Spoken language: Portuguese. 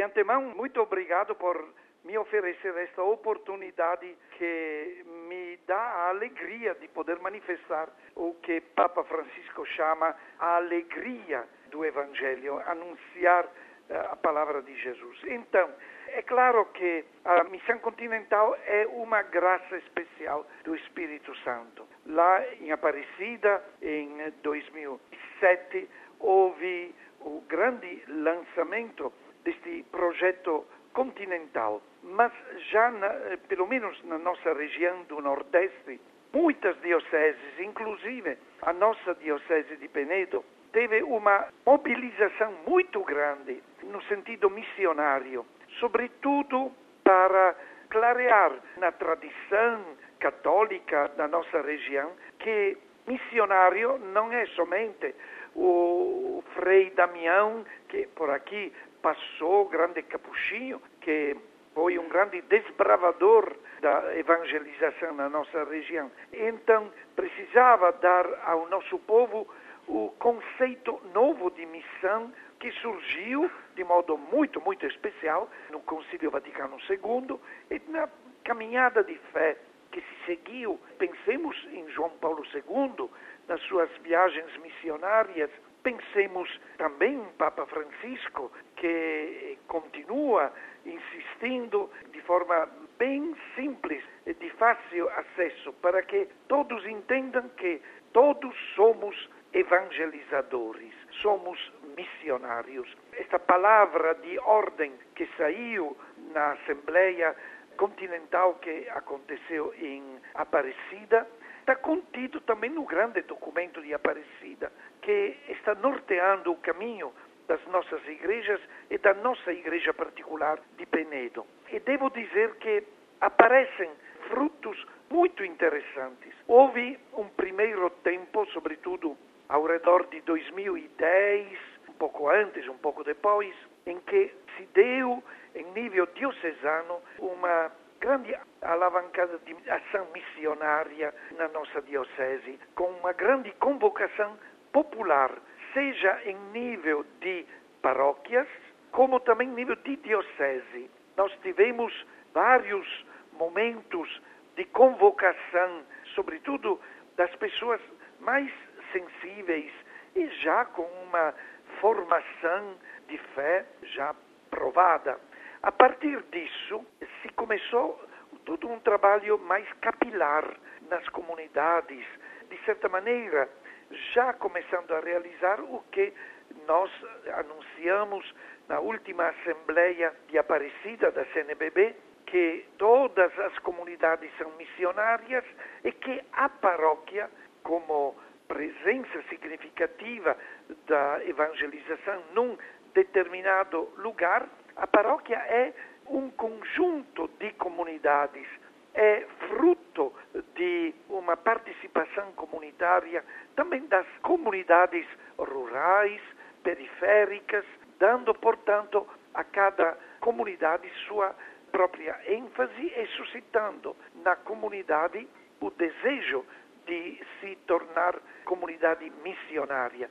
De antemão, muito obrigado por me oferecer esta oportunidade que me dá a alegria de poder manifestar o que Papa Francisco chama a alegria do Evangelho, anunciar a palavra de Jesus. Então, é claro que a missão continental é uma graça especial do Espírito Santo. Lá em Aparecida, em 2007, houve o grande lançamento deste projeto continental. Mas já, pelo menos na nossa região do Nordeste, muitas dioceses, inclusive a nossa diocese de Penedo, teve uma mobilização muito grande no sentido missionário, sobretudo para clarear na tradição católica da nossa região que missionário não é somente o Frei Damião, que por aqui passou, grande capuchinho, que foi um grande desbravador da evangelização na nossa região. Então, precisava dar ao nosso povo o conceito novo de missão que surgiu de modo muito especial no Concílio Vaticano II e na caminhada de fé que se seguiu. Pensemos em João Paulo II, nas suas viagens missionárias. Pensemos também em Papa Francisco, que continua insistindo de forma bem simples e de fácil acesso, para que todos entendam que todos somos evangelizadores, somos missionários. Esta palavra de ordem que saiu na Assembleia Continental que aconteceu em Aparecida está contido também no grande documento de Aparecida, que está norteando o caminho das nossas igrejas e da nossa igreja particular de Penedo. E devo dizer que aparecem frutos muito interessantes. Houve um primeiro tempo, sobretudo ao redor de 2010, um pouco antes, um pouco depois, em que se deu, em nível diocesano, uma grande alavancada de ação missionária na nossa diocese, com uma grande convocação popular, seja em nível de paróquias, como também em nível de diocese. Nós tivemos vários momentos de convocação, sobretudo das pessoas mais sensíveis e já com uma formação de fé já provada. A partir disso, se começou todo um trabalho mais capilar nas comunidades, de certa maneira, já começando a realizar o que nós anunciamos na última Assembleia de Aparecida da CNBB, que todas as comunidades são missionárias e que a paróquia, como presença significativa da evangelização num determinado lugar, a paróquia é um conjunto de comunidades, é fruto de uma participação comunitária também das comunidades rurais, periféricas, dando, portanto, a cada comunidade sua própria ênfase e suscitando na comunidade o desejo de se tornar comunidade missionária.